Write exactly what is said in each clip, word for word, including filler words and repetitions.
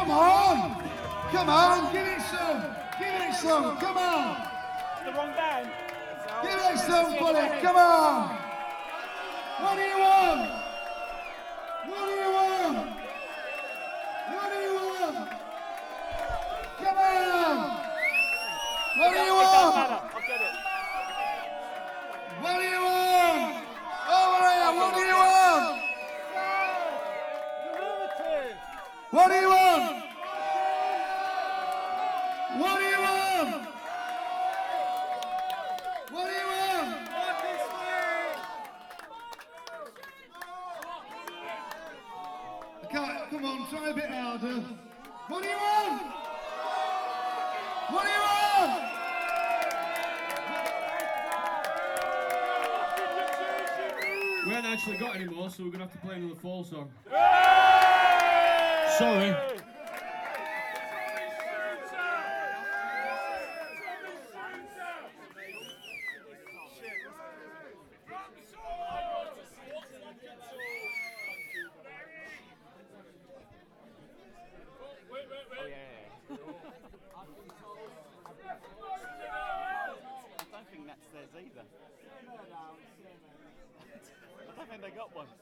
Come on! Come on, give it some! Give it some, come on! The wrong band. Give it some, buddy, come on! What do you want? What do you want? What do you want? Come on! What do you want? I'll get it. What do you want? Over here, what do you want? What do you want? What do you want? What do you want? I can't, come on, try a bit harder. What do you want? What do you want? We haven't actually got any more, so we're going to have to play another fall song. Sorry. I don't think that's theirs either. I don't think they got one.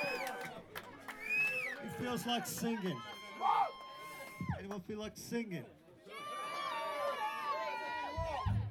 Who feels like singing? Anyone feel like singing?